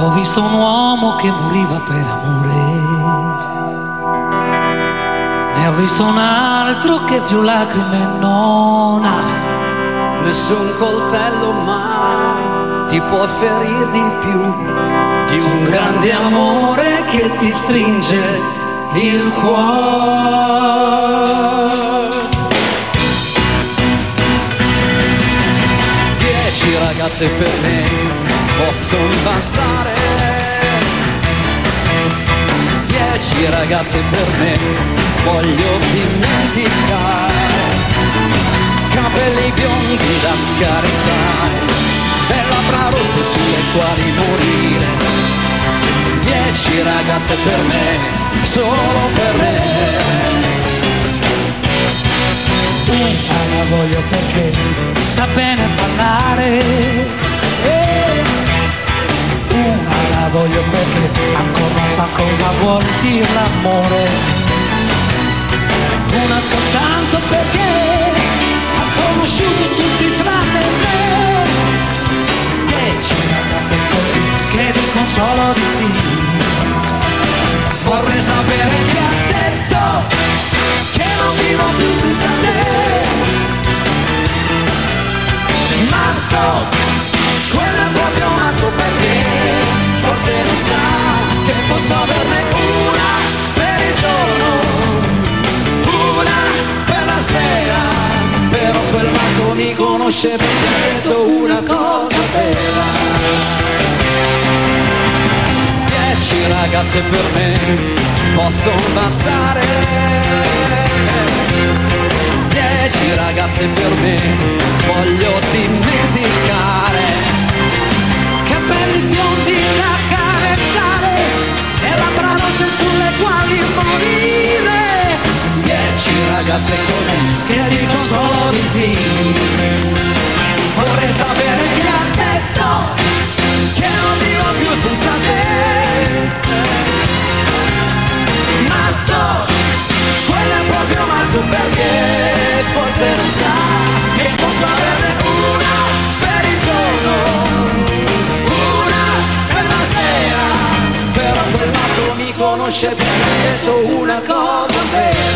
Ho visto un uomo che moriva per amore, ne ho visto un altro che più lacrime non ha. Nessun coltello mai ti può ferir di più di un grande amore che ti stringe il cuore. 10 ragazze per me possono bastare, 10 ragazze per me voglio dimenticare, capelli biondi da carezzare e labbra rosse sulle quali morire. 10 ragazze per me, solo per me. Una la voglio perché sa bene parlare, una la voglio perché ancora non sa cosa vuol dire l'amore, una soltanto perché ha conosciuto tutti tranne me. 10 ragazze così che dicono solo di sì. Vorrei sapere chi ha detto che non vivo più senza te. Matto, quello è proprio matto perché forse non sa che posso averne una per il giorno, una per la sera. Però quel matto mi conosce bene, ha detto una cosa vera. 10 ragazze per me possono bastare, 10 ragazze per me voglio dimenticare, Capelli biondi da carezzare e labbra rosse sulle quali morire. 10 ragazze così che dicono solo di sì. Vorrei sapere chi ha detto che non vivo più senza te. Matto, quello è proprio matto perché forse non sa che posso averne una per il giorno, una per la sera. Però quel matto mi conosce bene, ha detto una cosa vera.